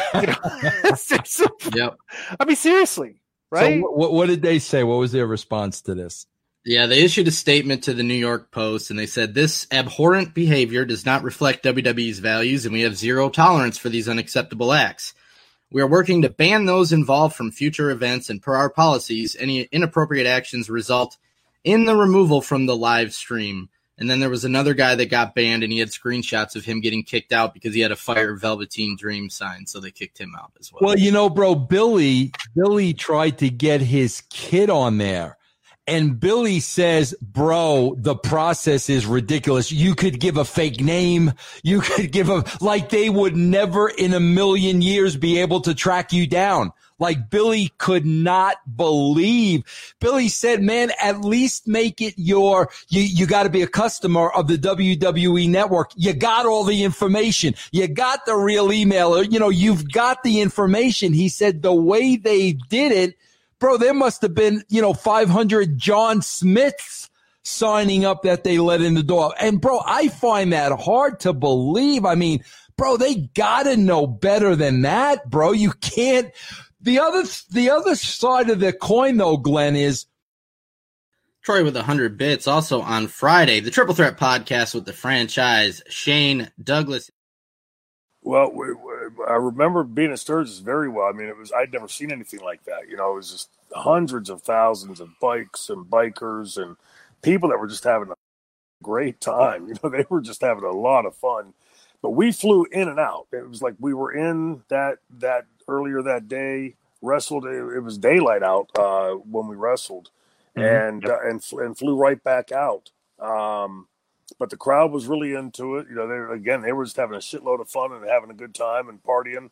Yep. I mean, seriously, right? So what did they say? What was their response to this? Yeah, they issued a statement to the New York Post, and they said, this abhorrent behavior does not reflect WWE's values, and we have zero tolerance for these unacceptable acts. We are working to ban those involved from future events, and per our policies, any inappropriate actions result in the removal from the live stream. And then there was another guy that got banned, and he had screenshots of him getting kicked out because he had a Fire Velveteen Dream sign, so they kicked him out as well. Well, bro, Billy tried to get his kid on there. And Billy says, bro, the process is ridiculous. You could give a fake name. You could give like they would never in a million years be able to track you down. Like Billy could not believe. Billy said, man, at least make it you got to be a customer of the WWE network. You got all the information. You got the real email. You've got the information. He said the way they did it, bro, there must have been, 500 John Smiths signing up that they let in the door. And, bro, I find that hard to believe. I mean, bro, they got to know better than that, bro. You can't. The other side of the coin, though, Glenn, is Troy with 100 bits. Also on Friday, the Triple Threat podcast with the franchise, Shane Douglas. Well, I remember being at Sturgis very well. I mean, I'd never seen anything like that. It was just hundreds of thousands of bikes and bikers and people that were just having a great time. They were just having a lot of fun. But we flew in and out. It was like we were in that earlier that day, wrestled. It was daylight out when we wrestled, and flew right back out. But the crowd was really into it. They were just having a shitload of fun and having a good time and partying.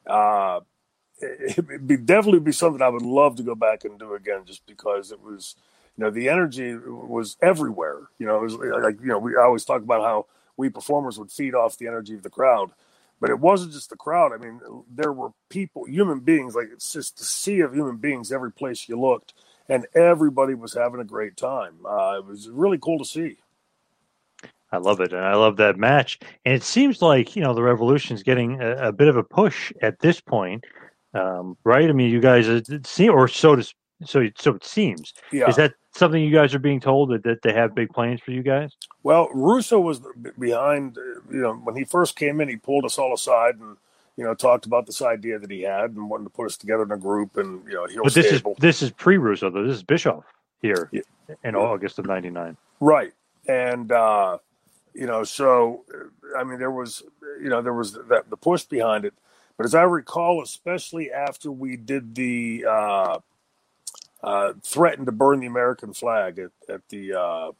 It'd definitely be something I would love to go back and do again, just because it was, the energy was everywhere. It was like, we always talk about how we performers would feed off the energy of the crowd, but it wasn't just the crowd. I mean, there were people, human beings, like it's just a sea of human beings every place you looked, and everybody was having a great time. It was really cool to see. I love it, and I love that match. And it seems like the Revolution's getting a bit of a push at this point, right? I mean, you guys see, or so it seems. Yeah. Is that something you guys are being told that they have big plans for you guys? Well, Russo was behind. When he first came in, he pulled us all aside and talked about this idea that he had and wanted to put us together in a group and But this is pre-Russo though. This is Bischoff here in August of '99, right? And so, I mean, there was the push behind it. But as I recall, especially after we did the threatened to burn the American flag at the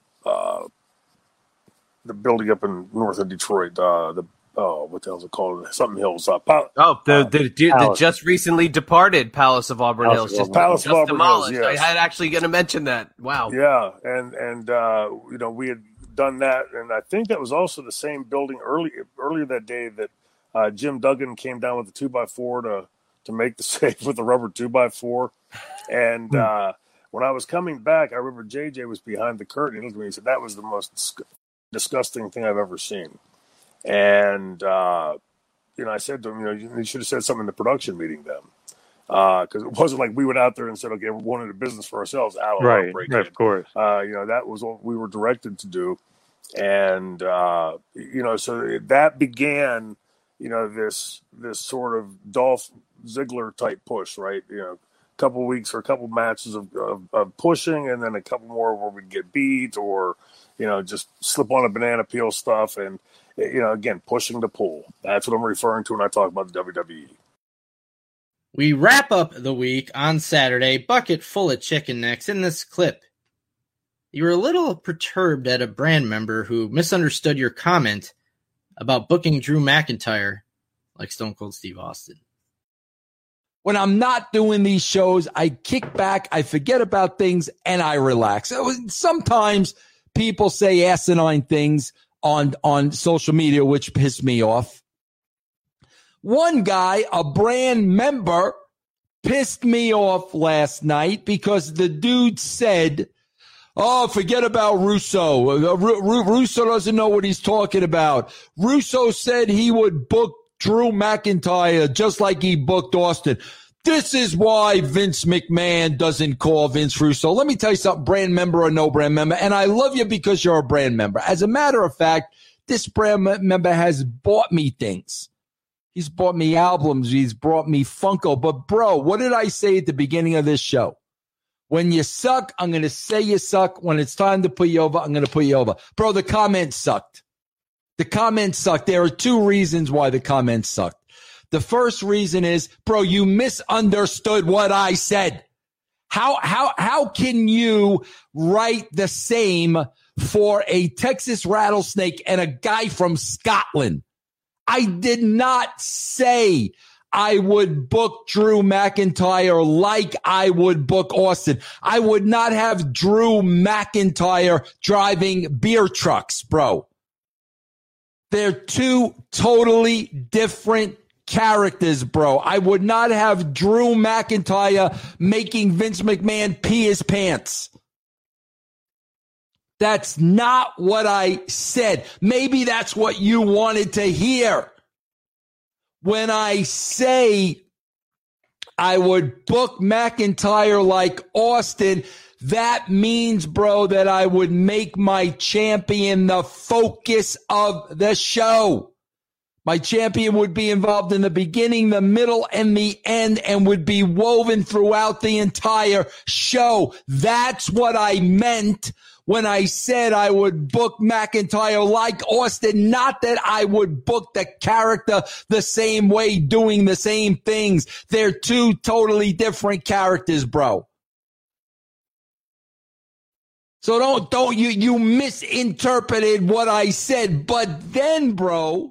building up in north of Detroit, what the hell is it called? Something Hills. The just recently departed Palace of Auburn Hills. Palace of Auburn demolished. Hills, yes. I had actually going to mention that. Wow. Yeah, and we had done that, and I think that was also the same building earlier that day that Jim Duggan came down with the 2x4 to make the save with the rubber 2x4. And when I was coming back, I remember JJ was behind the curtain. He looked at me and said, "That was the most disgusting thing I've ever seen." And I said to him, you should have said something in the production meeting then. Because it wasn't like we went out there and said, okay, we're going into business for ourselves. Right, of course. That was what we were directed to do. And, so that began, this sort of Dolph Ziggler type push, right? A couple weeks or a couple matches of pushing, and then a couple more where we'd get beat or, just slip on a banana peel stuff. And, again, pushing the pull. That's what I'm referring to when I talk about the WWE. We wrap up the week on Saturday, bucket full of chicken necks. In this clip, you were a little perturbed at a brand member who misunderstood your comment about booking Drew McIntyre like Stone Cold Steve Austin. When I'm not doing these shows, I kick back, I forget about things, and I relax. Sometimes people say asinine things on social media, which piss me off. One guy, a brand member, pissed me off last night because the dude said, oh, forget about Russo. Russo doesn't know what he's talking about. Russo said he would book Drew McIntyre just like he booked Austin. This is why Vince McMahon doesn't call Vince Russo. Let me tell you something, brand member or no brand member, and I love you because you're a brand member. As a matter of fact, this brand member has bought me things. He's bought me albums. He's brought me Funko. But, bro, what did I say at the beginning of this show? When you suck, I'm going to say you suck. When it's time to put you over, I'm going to put you over. Bro, the comments sucked. The comments sucked. There are two reasons why the comments sucked. The first reason is, bro, you misunderstood what I said. How can you write the same for a Texas rattlesnake and a guy from Scotland? I did not say I would book Drew McIntyre like I would book Austin. I would not have Drew McIntyre driving beer trucks, bro. They're two totally different characters, bro. I would not have Drew McIntyre making Vince McMahon pee his pants. That's not what I said. Maybe that's what you wanted to hear. When I say I would book McIntyre like Austin, that means, bro, that I would make my champion the focus of the show. My champion would be involved in the beginning, the middle, and the end, and would be woven throughout the entire show. That's what I meant when I said I would book McIntyre like Austin, not that I would book the character the same way, doing the same things. They're two totally different characters, bro. So don't you misinterpreted what I said, but then, bro,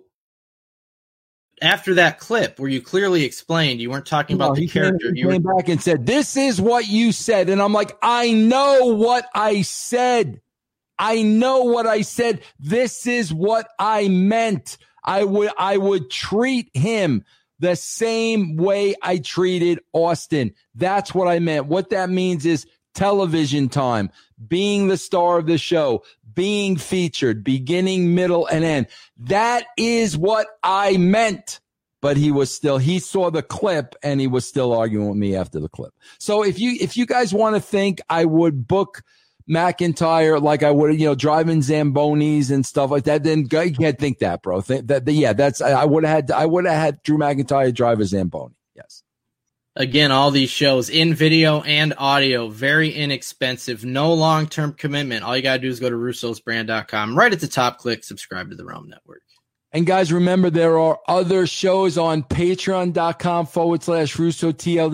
after that clip where you clearly explained you weren't talking about the character, you came back and said, this is what you said. And I'm like, I know what I said. I know what I said. This is what I meant. I would treat him the same way I treated Austin. That's what I meant. What that means is television time, being the star of the show, being featured, beginning, middle, and end. That is what I meant. But he saw the clip and he was still arguing with me after the clip. So if you guys want to think I would book McIntyre like I would, driving Zambonis and stuff like that, then you can't think that, bro. I would have had Drew McIntyre drive a Zamboni. Yes. Again, all these shows in video and audio, very inexpensive, no long-term commitment. All you got to do is go to russosbrand.com. Right at the top, click subscribe to the Realm Network. And guys, remember, there are other shows on patreon.com/Russo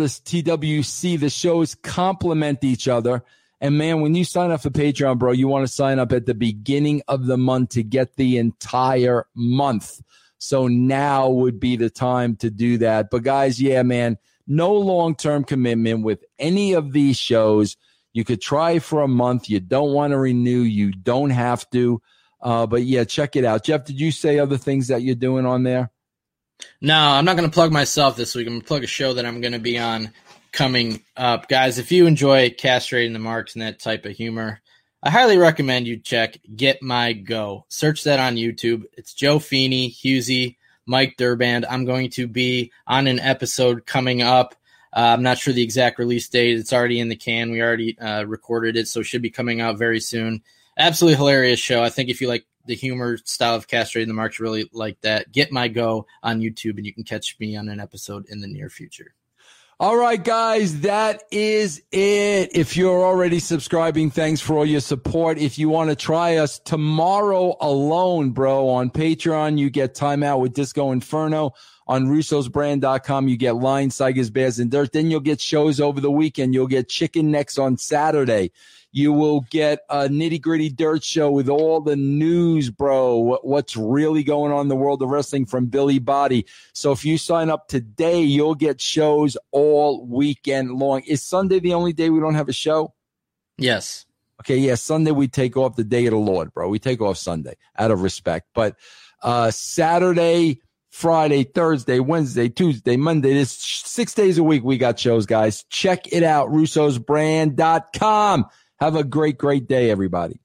TWC. The shows complement each other. And man, when you sign up for Patreon, bro, you want to sign up at the beginning of the month to get the entire month. So now would be the time to do that. But guys, yeah, man, no long-term commitment with any of these shows. You could try for a month. You don't want to renew. You don't have to. But yeah, check it out. Jeff, did you say other things that you're doing on there? No, I'm not going to plug myself this week. I'm going to plug a show that I'm going to be on coming up. Guys, if you enjoy castrating the marks and that type of humor, I highly recommend you check Get My Go. Search that on YouTube. It's Joe Feeney, Husey, Mike Durband. I'm going to be on an episode coming up. I'm not sure the exact release date. It's already in the can. We already recorded it, so it should be coming out very soon. Absolutely hilarious show. I think if you like the humor style of castrating the marks, really like that, Get My Go on YouTube, and you can catch me on an episode in the near future. All right, guys, that is it. If you're already subscribing, thanks for all your support. If you want to try us tomorrow alone, bro, on Patreon, you get Time Out with Disco Inferno. on russosbrand.com. You get Lions, Tigers, Bears, and Dirt. Then you'll get shows over the weekend. You'll get Chicken Necks on Saturday. You will get a nitty-gritty dirt show with all the news, bro, what's really going on in the world of wrestling from Billy Body. So if you sign up today, you'll get shows all weekend long. Is Sunday the only day we don't have a show? Yes. Okay, yeah, Sunday we take off the day of the Lord, bro. We take off Sunday out of respect. But Saturday, Friday, Thursday, Wednesday, Tuesday, Monday, this 6 days a week we got shows, guys. Check it out, russosbrand.com. Have a great, great day, everybody.